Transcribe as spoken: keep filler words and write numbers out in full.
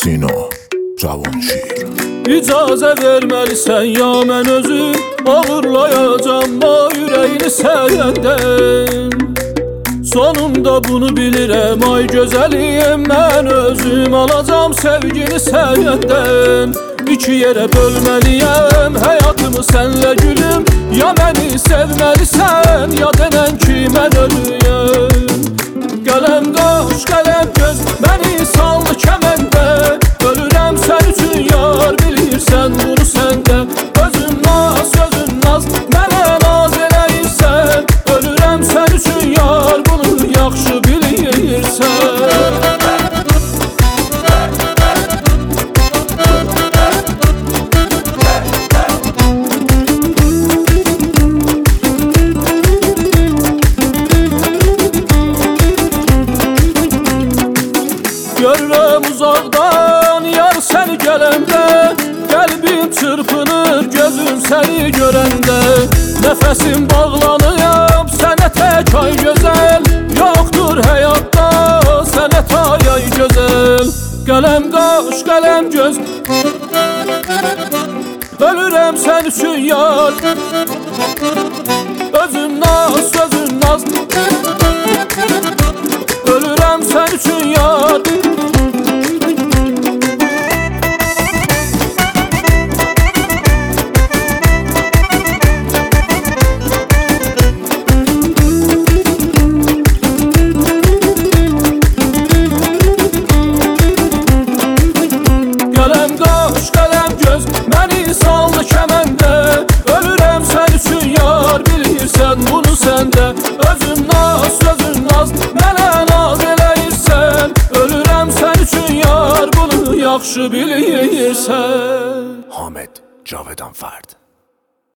Kino, Cavanşir. İcazə verməlisən ya mən özüm ağırlayacam o ürəyini səyəndən. Sonunda bunu bilirəm ay gözəliyim, mən özüm alacam sevgini səyəndən. İki yerə bölməliyəm həyatımı sənlə gülüm, ya məni sevməlisən ya denən ki mən ölüyəm. Qələm qaş, qələm göz, məni sallı kəməndə, ölürəm sən üçün yar, bilirsən bunu səndə. Özün naz, sözün naz, mənə naz eləyirsən, ölürəm sən üçün yar, bunu yaxşı bilirsən. Görürəm uzaqdan yar səni gələndə, qəlbim çırpınır gözüm səni görəndə. Nəfəsim bağlanıyam sənə tək ay gözəl, yoxdur həyatda sənə tay ay gözəl. Qələm qaş, qələm göz, ölürəm sən üçün yar. Özün naz, sözün naz, ölürəm sən üçün yar. Qələm qaş, qələm göz, məni saldı kəməndə, ölürəm sən üçün yar, bilirsən bunu səndə. Özün naz, sözün naz, mənə naz eləyirsən, ölürəm sən üçün yar, bunu yaxşı bilirsən. Hamed Cavedan Fard.